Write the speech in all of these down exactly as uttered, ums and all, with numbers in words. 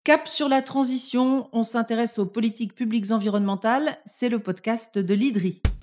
Cap sur la transition, on s'intéresse aux politiques publiques environnementales, c'est le podcast de l'I D R I.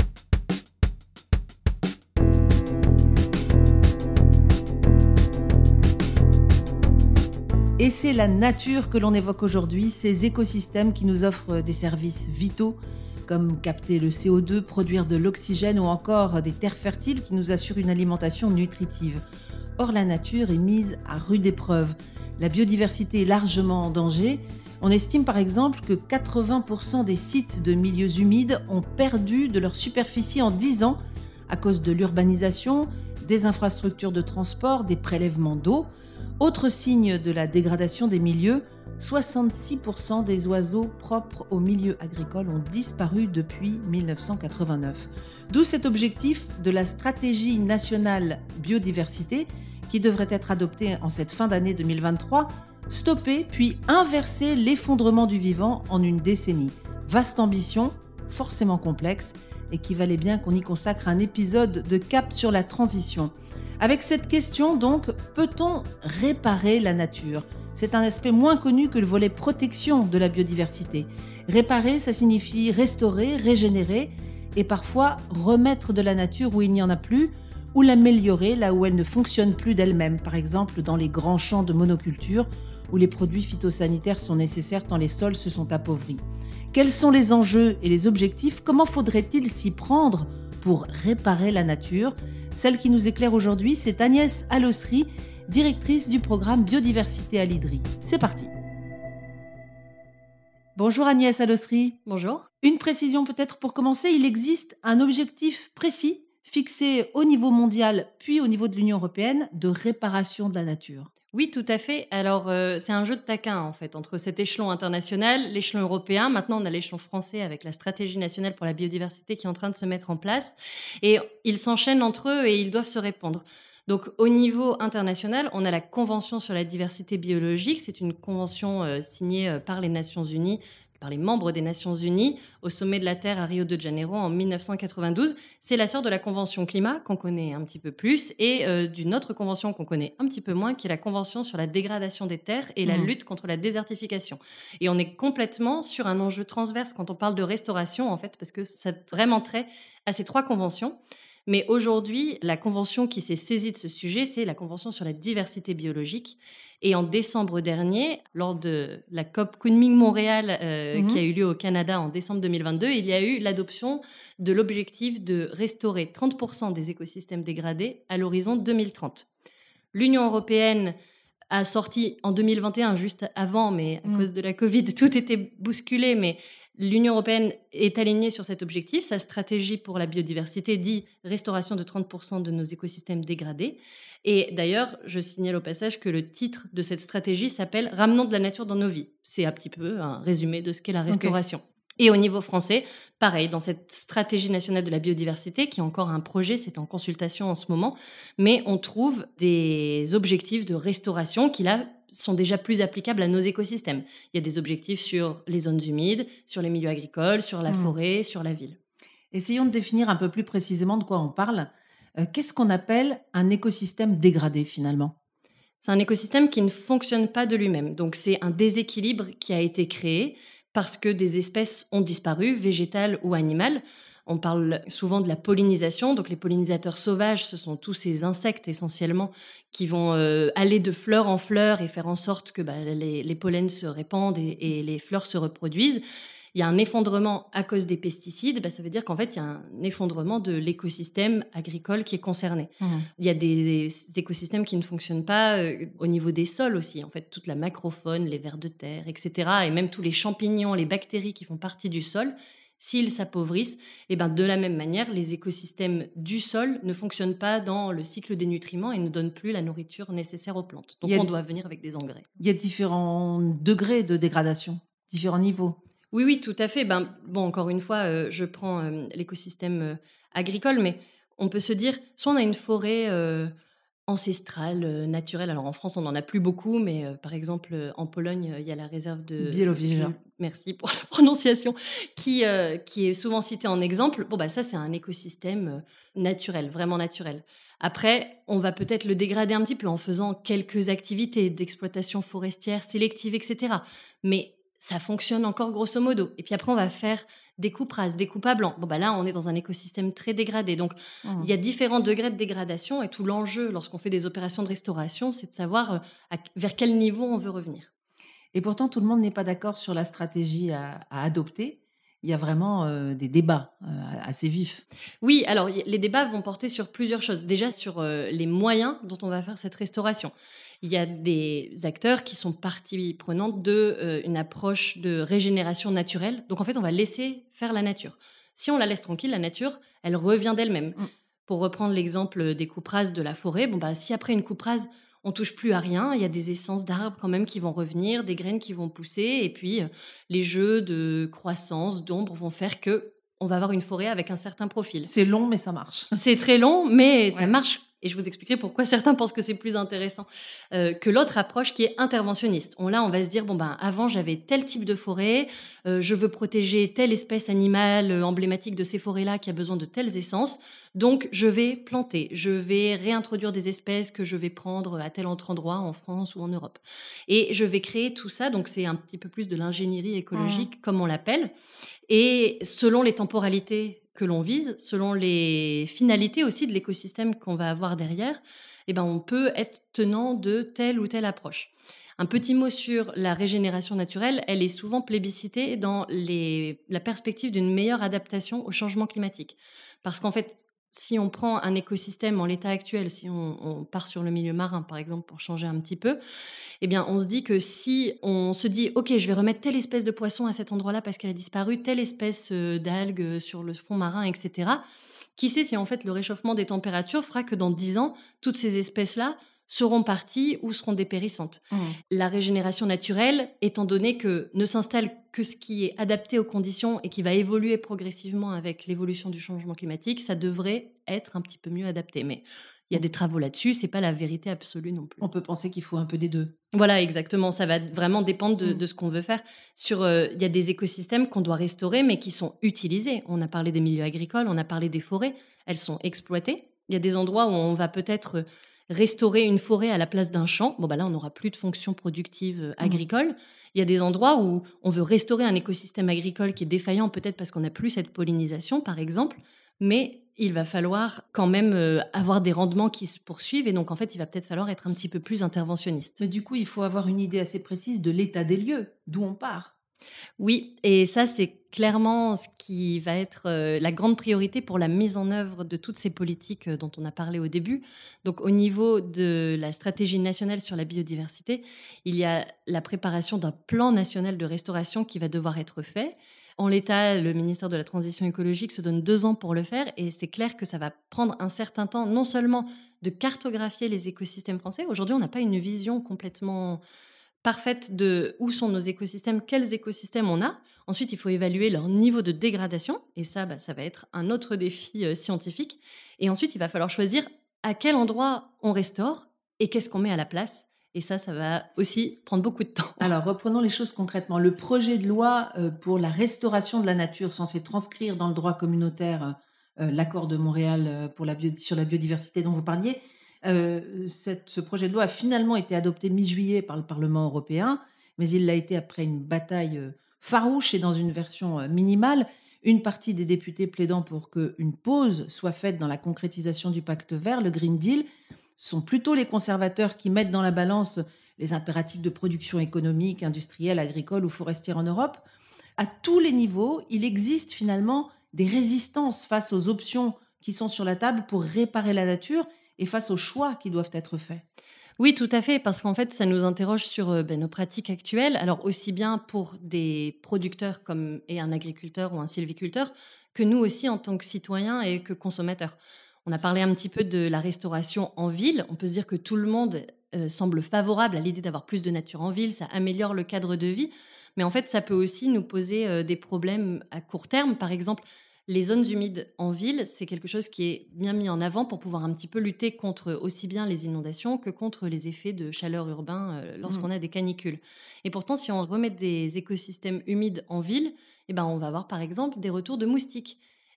Et c'est la nature que l'on évoque aujourd'hui, ces écosystèmes qui nous offrent des services vitaux, comme capter le C O deux, produire de l'oxygène ou encore des terres fertiles qui nous assurent une alimentation nutritive. Or, la nature est mise à rude épreuve. La biodiversité est largement en danger. On estime par exemple que quatre-vingts pour cent des sites de milieux humides ont perdu de leur superficie en dix ans à cause de l'urbanisation, des infrastructures de transport, des prélèvements d'eau. Autre signe de la dégradation des milieux, soixante-six pour cent des oiseaux propres aux milieux agricoles ont disparu depuis mille neuf cent quatre-vingt-neuf. D'où cet objectif de la stratégie nationale biodiversité qui devrait être adoptée en cette fin d'année deux mille vingt-trois, stopper puis inverser l'effondrement du vivant en une décennie. Vaste ambition, forcément complexe, et qui valait bien qu'on y consacre un épisode de Cap sur la transition. Avec cette question donc, peut-on réparer la nature ? C'est un aspect moins connu que le volet protection de la biodiversité. Réparer, ça signifie restaurer, régénérer et parfois remettre de la nature où il n'y en a plus ou l'améliorer là où elle ne fonctionne plus d'elle-même, par exemple dans les grands champs de monoculture où les produits phytosanitaires sont nécessaires tant les sols se sont appauvris. Quels sont les enjeux et les objectifs ? Comment faudrait-il s'y prendre pour réparer la nature ? Celle qui nous éclaire aujourd'hui, c'est Agnès Alossery, directrice du programme Biodiversité à l'I D R I. C'est parti. Bonjour Agnès Alossery. Bonjour. Une précision peut-être pour commencer, il existe un objectif précis fixé au niveau mondial puis au niveau de l'Union européenne de réparation de la nature. Oui, tout à fait. Alors, euh, c'est un jeu de taquin, en fait, entre cet échelon international, l'échelon européen. Maintenant, on a l'échelon français avec la stratégie nationale pour la biodiversité qui est en train de se mettre en place. Et ils s'enchaînent entre eux et ils doivent se répondre. Donc, au niveau international, on a la Convention sur la diversité biologique. C'est une convention euh, signée euh, par les Nations Unies, par les membres des Nations Unies, au sommet de la Terre à Rio de Janeiro en mille neuf cent quatre-vingt-douze. C'est la sœur de la Convention climat, qu'on connaît un petit peu plus, et euh, d'une autre convention qu'on connaît un petit peu moins, qui est la Convention sur la dégradation des terres et la Mmh. lutte contre la désertification. Et on est complètement sur un enjeu transverse quand on parle de restauration, en fait, parce que ça a vraiment trait à ces trois conventions. Mais aujourd'hui, la convention qui s'est saisie de ce sujet, c'est la Convention sur la diversité biologique. Et en décembre dernier, lors de la COP Kunming-Montréal euh, qui a Mmh. eu lieu au Canada en décembre deux mille vingt-deux, il y a eu l'adoption de l'objectif de restaurer trente pour cent des écosystèmes dégradés à l'horizon deux mille trente. L'Union européenne a sorti en deux mille vingt et un, juste avant, mais à Mmh. cause de la Covid, tout était bousculé, mais l'Union européenne est alignée sur cet objectif. Sa stratégie pour la biodiversité dit restauration de trente pour cent de nos écosystèmes dégradés. Et d'ailleurs, je signale au passage que le titre de cette stratégie s'appelle « Ramenons de la nature dans nos vies ». C'est un petit peu un résumé de ce qu'est la Ok. restauration. Et au niveau français, pareil, dans cette stratégie nationale de la biodiversité, qui est encore un projet, c'est en consultation en ce moment, mais on trouve des objectifs de restauration qui, là, sont déjà plus applicables à nos écosystèmes. Il y a des objectifs sur les zones humides, sur les milieux agricoles, sur la Mmh. forêt, sur la ville. Essayons de définir un peu plus précisément de quoi on parle. Euh, qu'est-ce qu'on appelle un écosystème dégradé finalement ? C'est un écosystème qui ne fonctionne pas de lui-même. Donc, c'est un déséquilibre qui a été créé parce que des espèces ont disparu, végétales ou animales. On parle souvent de la pollinisation. Donc, les pollinisateurs sauvages, ce sont tous ces insectes essentiellement qui vont euh, aller de fleur en fleur et faire en sorte que bah, les, les pollens se répandent et, et les fleurs se reproduisent. Il y a un effondrement à cause des pesticides, bah, ça veut dire qu'en fait, il y a un effondrement de l'écosystème agricole qui est concerné. Mmh. Il y a des écosystèmes qui ne fonctionnent pas euh, au niveau des sols aussi. En fait, toute la macrofaune, les vers de terre, et cetera. Et même tous les champignons, les bactéries qui font partie du sol, s'ils s'appauvrissent, et ben de la même manière, les écosystèmes du sol ne fonctionnent pas dans le cycle des nutriments et ne donnent plus la nourriture nécessaire aux plantes. Donc, Il y a, on doit venir avec des engrais. il y a différents degrés de dégradation, différents niveaux. Oui, oui, tout à fait. Ben, bon, encore une fois, euh, je prends euh, l'écosystème euh, agricole, mais on peut se dire, soit on a une forêt euh, ancestrale, euh, naturelle. Alors en France, on n'en a plus beaucoup, mais euh, par exemple, euh, en Pologne, euh, il y a la réserve de Biélowieża. Biel- merci pour la prononciation, qui, euh, qui est souvent citée en exemple. Bon, bah, ça, c'est un écosystème euh, naturel, vraiment naturel. Après, on va peut-être le dégrader un petit peu en faisant quelques activités d'exploitation forestière sélective, et cetera. Mais ça fonctionne encore grosso modo. Et puis après, on va faire des coupes rases, des coupes à blanc. Bon, bah là, on est dans un écosystème très dégradé. Donc, il y a Mmh. différents degrés de dégradation et tout l'enjeu lorsqu'on fait des opérations de restauration, c'est de savoir euh, à- vers quel niveau on veut revenir. Et pourtant, tout le monde n'est pas d'accord sur la stratégie à à adopter. Il y a vraiment, heu, des débats, heu, assez vifs. Oui, alors y les débats vont porter sur plusieurs choses. Déjà sur, heu, les moyens dont on va faire cette restauration. Il y a des acteurs qui sont partie prenante de, heu, une approche de régénération naturelle. Donc en fait, on va laisser faire la nature. Si on la laisse tranquille, la nature, elle revient d'elle-même. Mmh. Pour reprendre l'exemple des coupes rases de la forêt, bon, bah, si après une coupe rase, on touche plus à rien, il y a des essences d'arbres quand même qui vont revenir, des graines qui vont pousser et puis, heu, les jeux de croissance, d'ombre vont faire que on va avoir une forêt avec un certain profil. C'est long, mais ça marche. C'est très long, mais ça Ouais. marche et je vous expliquerai pourquoi certains pensent que c'est plus intéressant, heu, que l'autre approche qui est interventionniste. On là, on va se dire: «Bon, ben, avant, j'avais tel type de forêt, heu, je veux protéger telle espèce animale, heu, emblématique de ces forêts-là qui a besoin de telles essences, donc je vais planter, je vais réintroduire des espèces que je vais prendre à tel autre endroit en France ou en Europe et je vais créer tout ça», donc c'est un petit peu plus de l'ingénierie Mmh. écologique comme on l'appelle et selon les temporalités que l'on vise, selon les finalités aussi de l'écosystème qu'on va avoir derrière, eh ben, on peut être tenant de telle ou telle approche. Un petit mot sur la régénération naturelle, elle est souvent plébiscitée dans les la perspective d'une meilleure adaptation au changement climatique. Parce qu'en fait, si on prend un écosystème en l'état actuel, si on on part sur le milieu marin, par exemple, pour changer un petit peu, eh bien, on se dit que si on se dit: «OK, je vais remettre telle espèce de poisson à cet endroit-là parce qu'elle a disparu, telle espèce, heu, d'algue, heu, sur le fond marin» et cetera. Qui sait si en fait le réchauffement des températures fera que dans dix ans, toutes ces espèces-là seront parties ou seront dépérissantes. Mmh. La régénération naturelle, étant donné que ne s'installe que ce qui est adapté aux conditions et qui va évoluer progressivement avec l'évolution du changement climatique, ça devrait être un petit peu mieux adapté. Mais il y a des travaux là-dessus, c'est pas la vérité absolue non plus. On peut penser qu'il faut un peu des deux. Voilà, exactement. Ça va vraiment dépendre de Mmh. de ce qu'on veut faire. Sur, heu, il y a des écosystèmes qu'on doit restaurer, mais qui sont utilisés. On a parlé des milieux agricoles, on a parlé des forêts. Elles sont exploitées. Il y a des endroits où on va peut-être, heu, restaurer une forêt à la place d'un champ. Bon, bah, là, on n'aura plus de fonction productive, heu, Mmh. agricole. Il y a des endroits où on veut restaurer un écosystème agricole qui est défaillant, peut-être parce qu'on n'a plus cette pollinisation, par exemple. Mais il va falloir quand même, heu, avoir des rendements qui se poursuivent et donc en fait, il va peut-être falloir être un petit peu plus interventionniste. Mais du coup, il faut avoir une idée assez précise de l'état des lieux, d'où on part. Oui et ça, c'est clairement ce qui va être, heu, la grande priorité pour la mise en œuvre de toutes ces politiques, heu, dont on a parlé au début. Donc au niveau de la stratégie nationale sur la biodiversité, il y a la préparation d'un plan national de restauration qui va devoir être fait. En l'état, le ministère de la Transition écologique se donne deux ans pour le faire et c'est clair que ça va prendre un certain temps, non seulement de cartographier les écosystèmes français. Aujourd'hui, on n'a pas une vision complètement parfaite de où sont nos écosystèmes, quels écosystèmes on a. Ensuite, il faut évaluer leur niveau de dégradation et ça, bah, ça va être un autre défi, heu, scientifique et ensuite, il va falloir choisir à quel endroit on restaure et qu'est-ce qu'on met à la place et ça, ça va aussi prendre beaucoup de temps. Alors, reprenons les choses concrètement. Le projet de loi, heu, pour la restauration de la nature censé transcrire dans le droit communautaire, heu heu, l'accord de Montréal, heu, pour la bio sur la biodiversité dont vous parliez, heu, cette ce projet de loi a finalement été adopté mi-juillet par le Parlement européen, mais il l'a été après une bataille, heu, farouche et dans une version, heu, minimale. Une partie des députés plaidant pour qu'une pause soit faite dans la concrétisation du pacte vert, le Green Deal. Ce sont plutôt les conservateurs qui mettent dans la balance les impératifs de production économique, industrielle, agricole ou forestière en Europe. À tous les niveaux, il existe finalement des résistances face aux options qui sont sur la table pour réparer la nature et face aux choix qui doivent être faits. Oui, tout à fait, parce qu'en fait, ça nous interroge sur, heu, beh, nos pratiques actuelles. Alors aussi bien pour des producteurs comme et un agriculteur ou un sylviculteur, que nous aussi en tant que citoyens et que consommateurs. On a parlé un petit peu de la restauration en ville. On peut se dire que tout le monde, heu, semble favorable à l'idée d'avoir plus de nature en ville, ça améliore le cadre de vie. Mais en fait, ça peut aussi nous poser, heu, des problèmes à court terme. Par exemple, les zones humides en ville, c'est quelque chose qui est bien mis en avant pour pouvoir un petit peu lutter contre aussi bien les inondations que contre les effets de chaleur urbain, heu, Mmh. lorsqu'on a des canicules. Et pourtant, si on remet des écosystèmes humides en ville, eh ben, on va avoir par exemple des retours de moustiques.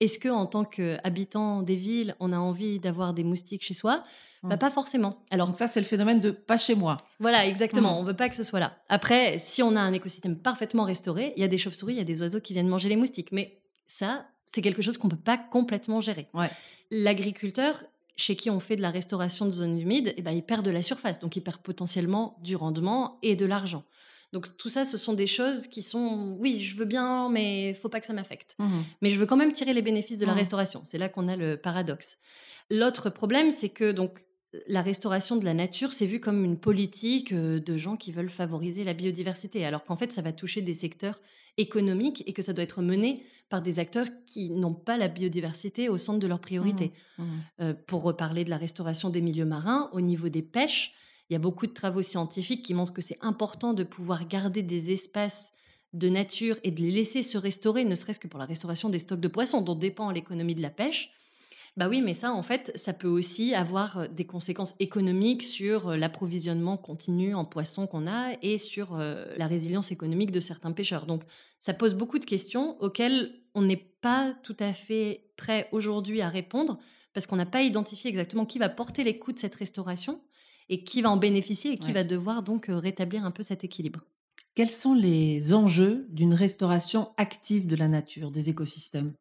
Est-ce qu'en tant qu'habitant des villes, on a envie d'avoir des moustiques chez soi? Bah, Mmh. pas forcément. Donc Alors ça, c'est le phénomène de pas chez moi. voilà, Mmh. exactement, on veut pas que ce soit là. Après, si on a un écosystème parfaitement restauré, il y a des chauves-souris, il y a des oiseaux qui viennent manger les moustiques, mais ça, c'est quelque chose qu'on peut pas complètement gérer. Ouais. L'agriculteur, chez qui on fait de la restauration de zones humides, eh ben, il perd de la surface, donc il perd potentiellement du rendement et de l'argent. Donc tout ça, ce sont des choses qui sont, oui, je veux bien, mais il faut pas que ça m'affecte. Mmh. Mais je veux quand même tirer les bénéfices de la Mmh. restauration. C'est là qu'on a le paradoxe. L'autre problème, c'est que donc la restauration de la nature, c'est vu comme une politique euh, de gens qui veulent favoriser la biodiversité, alors qu'en fait, ça va toucher des secteurs économiques et que ça doit être mené par des acteurs qui n'ont pas la biodiversité au centre de leurs Mmh. priorités. Mmh. Heu, pour reparler de la restauration des milieux marins, au niveau des pêches, il y a beaucoup de travaux scientifiques qui montrent que c'est important de pouvoir garder des espaces de nature et de les laisser se restaurer, ne serait-ce que pour la restauration des stocks de poissons dont dépend l'économie de la pêche. Bah oui, mais ça, en fait, ça peut aussi avoir, heu, des conséquences économiques sur, heu, l'approvisionnement continu en poissons qu'on a et sur, heu, la résilience économique de certains pêcheurs. Donc ça pose beaucoup de questions auxquelles on n'est pas tout à fait prêt aujourd'hui à répondre, parce qu'on n'a pas identifié exactement qui va porter les coûts de cette restauration et qui va en bénéficier et qui Ouais. va devoir donc, heu, rétablir un peu cet équilibre. Quels sont les enjeux d'une restauration active de la nature, des écosystèmes?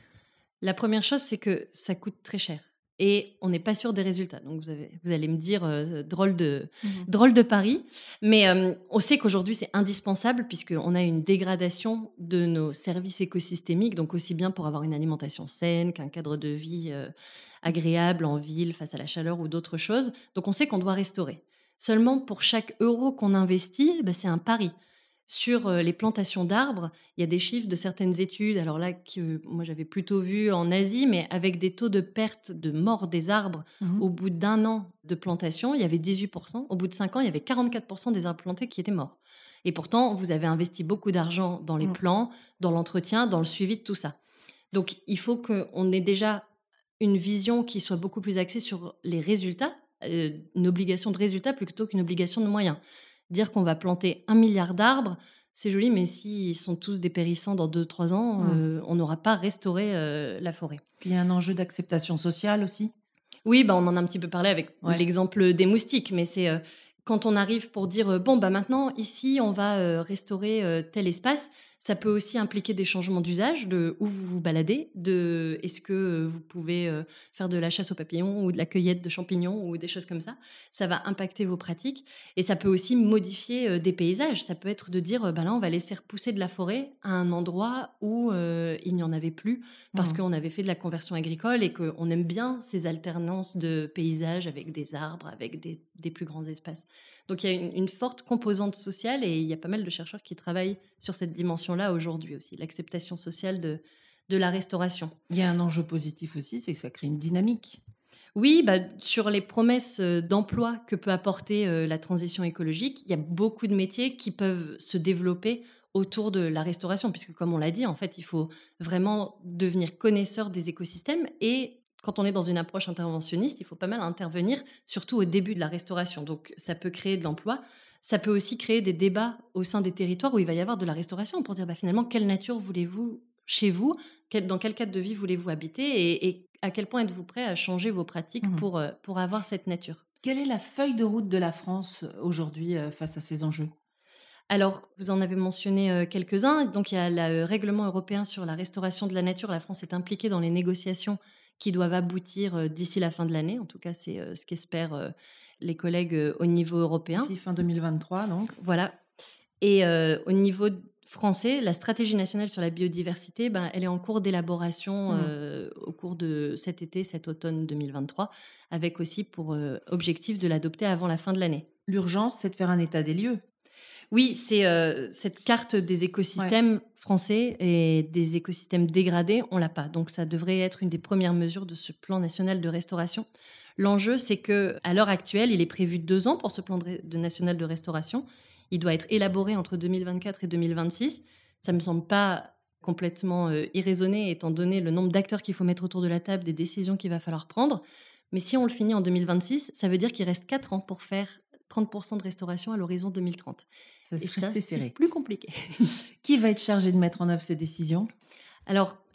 La première chose, c'est que ça coûte très cher et on n'est pas sûr des résultats. Donc vous avez vous allez me dire, heu, drôle de Mmh. drôle de pari, mais hem, on sait qu'aujourd'hui, c'est indispensable puisqu'on a une dégradation de nos services écosystémiques, donc aussi bien pour avoir une alimentation saine qu'un cadre de vie, heu, agréable en ville face à la chaleur ou d'autres choses. Donc on sait qu'on doit restaurer. Seulement pour chaque euro qu'on investit, bah, c'est un pari. Sur, heu, les plantations d'arbres, il y a des chiffres de certaines études, alors là que moi j'avais plutôt vu en Asie, mais avec des taux de perte, de mort des arbres Mmh. au bout d'un an de plantation, il y avait dix-huit. Au bout de cinq ans, il y avait quarante-quatre des arbres plantés qui étaient morts et pourtant vous avez investi beaucoup d'argent dans les Mmh. plants, dans l'entretien, dans le suivi de tout ça. Donc il faut qu'on ait déjà une vision qui soit beaucoup plus axée sur les résultats, heu, une obligation de résultat plutôt qu'une obligation de moyens. Dire qu'on va planter un milliard d'arbres, c'est joli, mais s'ils sont tous dépérissants dans deux trois ans, Mmh. heu, on n'aura pas restauré, heu, la forêt. Puis il y a un enjeu d'acceptation sociale aussi? Oui, bah, on en a un petit peu parlé avec Ouais. l'exemple des moustiques, mais c'est, heu, quand on arrive pour dire, heu: «Bon, bah, maintenant ici on va, heu, restaurer, heu, tel espace», ça peut aussi impliquer des changements d'usage, de où vous vous baladez, de est-ce que, heu, vous pouvez, heu, faire de la chasse aux papillons ou de la cueillette de champignons ou des choses comme ça. Ça va impacter vos pratiques et ça peut aussi modifier, heu, des paysages. Ça peut être de dire, heu: «Bah, là, on va laisser repousser de la forêt à un endroit où, heu, il n'y en avait plus parce Mmh. qu'on avait fait de la conversion agricole et qu'on aime bien ces alternances de paysages avec des arbres, avec des, des plus grands espaces. Donc il y a une, une forte composante sociale et il y a pas mal de chercheurs qui travaillent sur cette dimension-là aujourd'hui aussi, l'acceptation sociale de, de la restauration. Il y a un enjeu positif aussi, c'est que ça crée une dynamique. Oui, bah, sur les promesses euh, d'emploi que peut apporter euh, la transition écologique, il y a beaucoup de métiers qui peuvent se développer autour de la restauration, puisque comme on l'a dit, en fait, il faut vraiment devenir connaisseur des écosystèmes et quand on est dans une approche interventionniste, il faut pas mal intervenir, surtout au début de la restauration. Donc, ça peut créer de l'emploi. Ça peut aussi créer des débats au sein des territoires où il va y avoir de la restauration pour dire bah, finalement, quelle nature voulez-vous chez vous? Quel- dans quel cadre de vie voulez-vous habiter et, et à quel point êtes-vous prêt à changer vos pratiques Mmh. pour, euh, pour avoir cette nature? Quelle est la feuille de route de la France aujourd'hui, heu, face à ces enjeux? Alors, vous en avez mentionné euh, quelques-uns. Donc, il y a le règlement européen sur la restauration de la nature. La France est impliquée dans les négociations qui doivent aboutir euh, d'ici la fin de l'année. En tout cas, c'est euh, ce qu'espèrent euh, les collègues euh, au niveau européen. D'ici fin deux mille vingt-trois donc? Voilà. Et heu, au niveau français, la stratégie nationale sur la biodiversité, ben, elle est en cours d'élaboration, Mmh. heu, au cours de cet été, cet automne deux mille vingt-trois, avec aussi pour, heu, objectif de l'adopter avant la fin de l'année. L'urgence, c'est de faire un état des lieux. Oui, c'est, heu, cette carte des Ouais. écosystèmes français et des écosystèmes dégradés, on l'a pas. Donc ça devrait être une des premières mesures de ce plan national de restauration. L'enjeu, c'est que à l'heure actuelle, il est prévu deux ans pour ce plan de ré de national de restauration. Il doit être élaboré entre deux mille vingt-quatre et deux mille vingt-six. Ça me semble pas complètement, heu, irraisonné étant donné le nombre d'acteurs qu'il faut mettre autour de la table, des décisions qu'il va falloir prendre. Mais si on le finit en deux mille vingt-six, ça veut dire qu'il reste quatre ans pour faire trente de restauration à l'horizon deux mille trente. Ça Et serait ça, c'est c'est serré. plus compliqué. Qui va être chargé de mettre en œuvre ces décisions? Alors,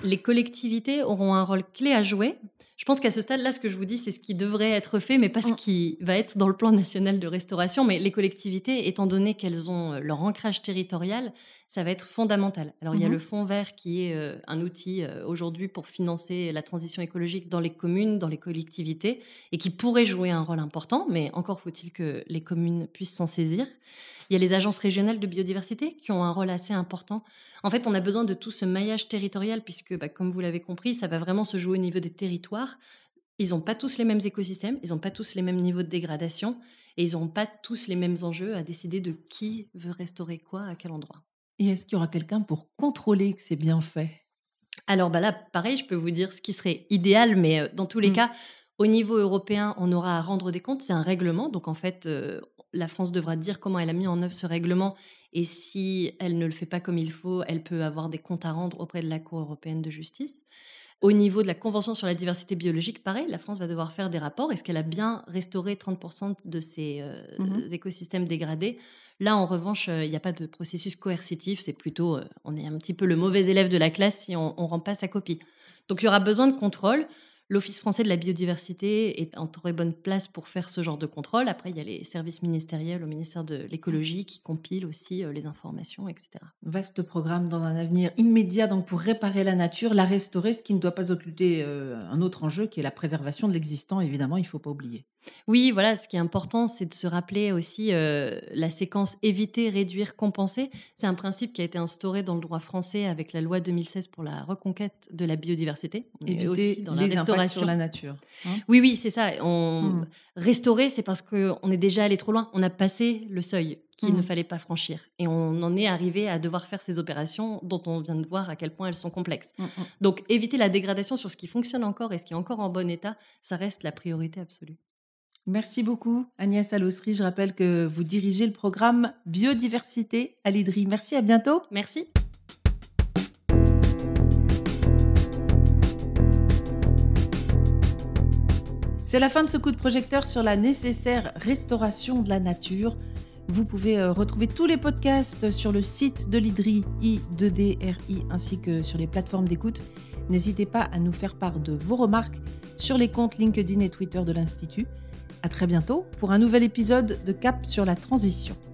Les collectivités auront un rôle clé à jouer. Je pense qu'à ce stade-là, ce que je vous dis, c'est ce qui devrait être fait, mais pas ce Mmh. qui va être dans le plan national de restauration. Mais les collectivités, étant donné qu'elles ont euh, leur ancrage territorial, ça va être fondamental. Alors, il y a Mmh. le fonds vert qui est euh, un outil euh, aujourd'hui pour financer la transition écologique dans les communes, dans les collectivités, et qui pourrait jouer un rôle important, mais encore faut-il que les communes puissent s'en saisir. Il y a les agences régionales de biodiversité qui ont un rôle assez important. En fait, on a besoin de tout ce maillage territorial puisque, bah, comme vous l'avez compris, ça va vraiment se jouer au niveau des territoires. Ils n'ont pas tous les mêmes écosystèmes, ils n'ont pas tous les mêmes niveaux de dégradation et ils n'ont pas tous les mêmes enjeux à décider de qui veut restaurer quoi à quel endroit. Et est-ce qu'il y aura quelqu'un pour contrôler que c'est bien fait? Alors bah là, pareil, je peux vous dire ce qui serait idéal, mais euh, dans tous les Mmh. cas, au niveau européen, on aura à rendre des comptes. C'est un règlement, donc en fait, euh, la France devra dire comment elle a mis en œuvre ce règlement. Et si elle ne le fait pas comme il faut, elle peut avoir des comptes à rendre auprès de la Cour européenne de justice. Au niveau de la Convention sur la diversité biologique, pareil, la France va devoir faire des rapports. Est-ce qu'elle a bien restauré trente pour cent de ces euh, Mmh. écosystèmes dégradés? Là, en revanche, euh, il n'y a pas de processus coercitif. C'est plutôt, euh, on est un petit peu le mauvais élève de la classe si on ne rend pas sa copie. Donc, il y aura besoin de contrôle. L'Office français de la biodiversité est en très bonne place pour faire ce genre de contrôle. Après, il y a les services ministériels au ministère de l'écologie qui compilent aussi euh, les informations, et cetera. Vaste programme dans un avenir immédiat donc pour réparer la nature, la restaurer, ce qui ne doit pas occulter, heu, un autre enjeu qui est la préservation de l'existant évidemment, il ne faut pas oublier. Oui, voilà, ce qui est important, c'est de se rappeler aussi euh, la séquence éviter, réduire, compenser. C'est un principe qui a été instauré dans le droit français avec la loi deux mille seize pour la reconquête de la biodiversité. On est aussi Éviter dans la les impacts sur restauration. la nature, hein? Oui, oui, c'est ça. On... Mmh. Restaurer, c'est parce qu'on est déjà allé trop loin. On a passé le seuil qu'il ne Mmh. fallait pas franchir. Et on en est arrivé à devoir faire ces opérations dont on vient de voir à quel point elles sont complexes. Mmh mh. Donc, éviter la dégradation sur ce qui fonctionne encore et ce qui est encore en bon état, ça reste la priorité absolue. Merci beaucoup Agnès Alossery. Je rappelle que vous dirigez le programme biodiversité à l'I D R I. Merci, à bientôt. Merci. C'est la fin de ce coup de projecteur sur la nécessaire restauration de la nature. Vous pouvez euh, retrouver tous les podcasts sur le site de l'I D R I, I deux D R I, ainsi que sur les plateformes d'écoute. N'hésitez pas à nous faire part de vos remarques sur les comptes LinkedIn et Twitter de l'Institut. À très bientôt pour un nouvel épisode de Cap sur la transition.